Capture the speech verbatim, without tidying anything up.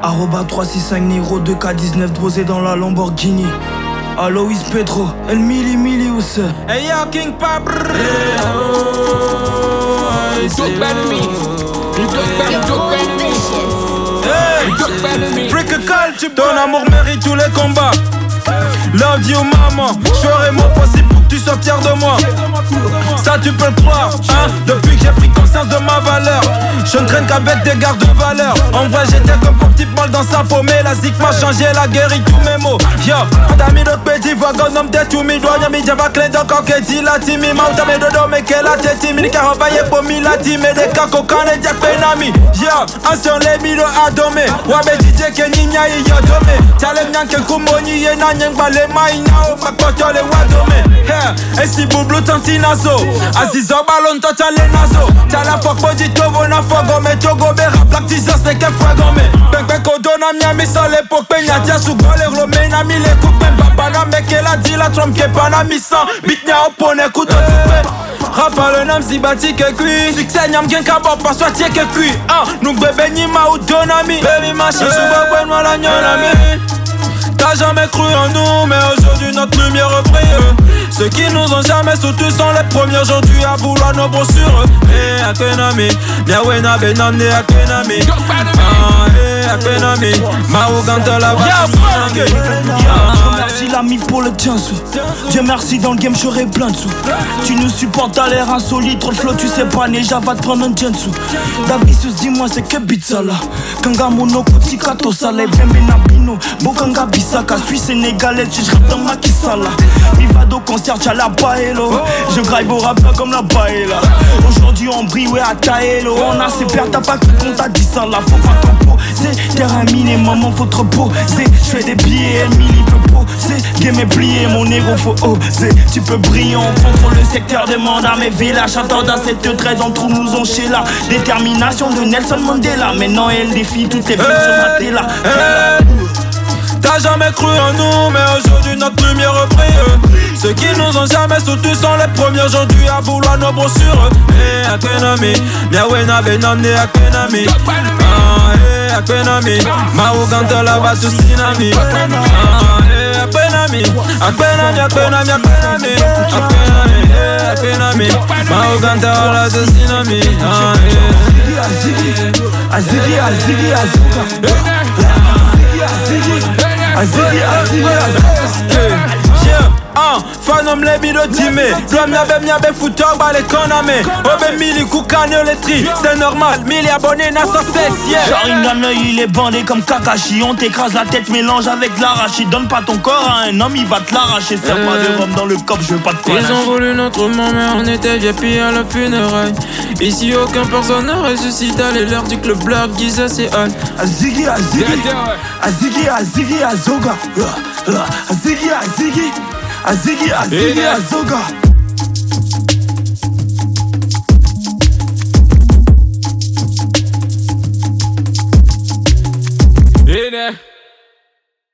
Arroba trois six cinq Niro deux K dix-neuf posé dans la Lamborghini. Alois Pedro, El Mili Mili où c'est? Hey yo King Pabr. You talk bad to me. You talk bad, you talk bad to me. You talk bad to me. Freak culture, ton amour mérite tous les combats. Love you maman, je ferai mon possible pour que tu sois fier de moi. Ça tu peux le croire, hein. Depuis que j'ai pris conscience de ma valeur, je ne traîne qu'avec des gardes de valeur. En vrai j'étais comme un petit bol dans sa peau, mais la zik m'a changé, la guéri tous mes mots. Yo, t'as d'autres petits wagons, homme de tout mi doigt, y'a java clé d'encore que dit la team. Il m'a entamé de dos, mais qu'elle a tête, mille caravaillé pour mille la team. Et des cacos quand les diacs pénami. Yo, ancien les mille à domé. Wabe D J que ninya y a domé. T'as les miens que kumoni y n'a n'yang balé. Maïna au pacoto le wadome. Et si boubou tantinazo Azizo ballon tota le nazo. T'as la fuck body tovo na fogo. Me togo be rap black Jesus ne ke fuego me. Ben ben kodo na miami sa l'époque. Peña tia su gole rome na mi le coupe. Ben baba na meke la di la trompe ke pa na mi san. Bit nya opone kuto tupe. Rapa le nam si bati ke kui. Succès nyam gen kabo pas soit tie ke kui. Ah, nou bébé ni ma ou donami. Baby ma chi sou ba moi la nyonami. T'as jamais cru en nous, mais aujourd'hui notre lumière brille. Ceux qui nous ont jamais soutenus sont les premiers aujourd'hui à vouloir nos brossures. Eh, Akenami, Niawena Benamne Akenami. Ah, eh, Akenami, Maouganta la vache. Merci la mif pour le tien sous. Dieu merci dans le game j'aurai plein de sous. Tu nous supportes à l'air insolite. Trop de flow tu sais pas Neja va te prendre un djensou. Davicius dis-moi c'est que pizza là. Kanga mono kuti kato salé. Bembe nabino, bokanga bisaka. Suis sénégalais si je rappe dans ma kissala. Mivado concert t'as la paello. Je grive au rap là comme la paella. Aujourd'hui on brille ouais à Taelo. On a ses pères t'as pas cru qu'on t'a dit ça là. Faut pas t'en poser. Terrain miné maman faut te reposer. J'fais des billets Emily peut c'est game est plié, mon ego faut oser. Tu peux briller, on contrôle le secteur des mandats. Mes villages attendent à cette traite entre nous ont chez la détermination de Nelson Mandela. Maintenant elle défie toutes les filles sur ma télé. T'as jamais cru en nous, mais aujourd'hui notre lumière brille. Ceux qui nous ont jamais soutenus sont les premiers aujourd'hui à vouloir nos brossures. Eh, Akenami, Niawena Benamne Akenami. Ah, eh, Akenami, Maouganta la vache tsunami. Ah, eh, Akenami, Akenami, Akenami, Akenami. Akenami, eh, Akenami, Maouganta la tsunami. Ah, eh, Azigi, Azigi, Azigi, Azigi, Azigi, Azigi, Azigi. Ah, fanom le bido time. Doa miabe miabe foutor ba les koname. Obe mili koukane le tri. C'est normal, mille abonnés n'a sans cesse, yeah. Sharingan l'œil il est bandé comme Kakashi. On t'écrase la tête, mélange avec de l'arachide. Donne pas ton corps à un homme, il va te l'arracher. Serre pas de rhum dans le coffre, je veux pas te connaître. Ils ont voulu notre mort mais on était V I P à la funéraille. Ici aucun personne ne ressuscite. Allez l'heure du club Black, Giza c'est Al. Azigi, Azigi, Azigi, Azigi, Azoga. Azigi, Azigi, Azigi, Azigi, Azoga.